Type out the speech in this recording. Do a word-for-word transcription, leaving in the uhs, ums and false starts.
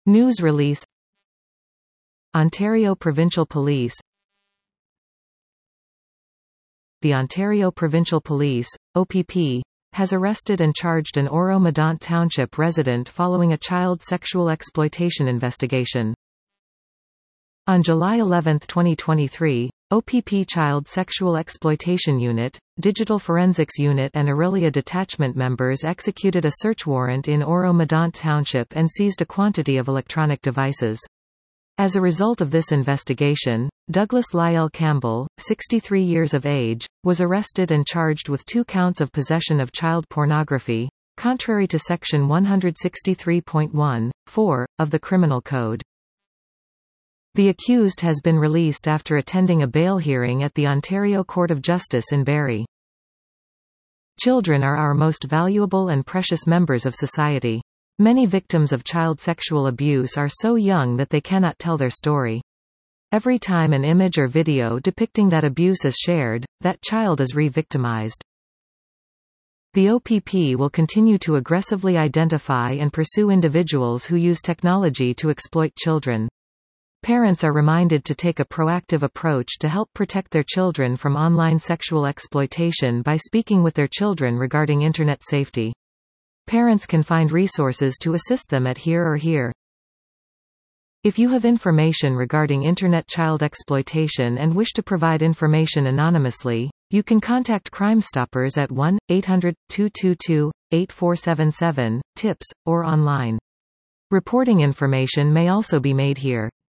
News release. Ontario Provincial Police. The Ontario Provincial Police, O P P, has arrested and charged an Oro-Medonte Township resident following a child sexual exploitation investigation. On July eleventh twenty twenty-three, O P P Child Sexual Exploitation Unit, Digital Forensics Unit and Orillia Detachment members executed a search warrant in Oro-Medonte Township and seized a quantity of electronic devices. As a result of this investigation, Douglas Lyle Campbell, sixty-three years of age, was arrested and charged with two counts of possession of child pornography, contrary to Section one sixty-three point one, four, of the Criminal Code. The accused has been released after attending a bail hearing at the Ontario Court of Justice in Barrie. Children are our most valuable and precious members of society. Many victims of child sexual abuse are so young that they cannot tell their story. Every time an image or video depicting that abuse is shared, that child is re-victimized. The O P P will continue to aggressively identify and pursue individuals who use technology to exploit children. Parents are reminded to take a proactive approach to help protect their children from online sexual exploitation by speaking with their children regarding Internet safety. Parents can find resources to assist them at Here or Here. If you have information regarding Internet child exploitation and wish to provide information anonymously, you can contact Crime Stoppers at one eight hundred, two two two, eight four seven seven, tips, or online. Reporting information may also be made here.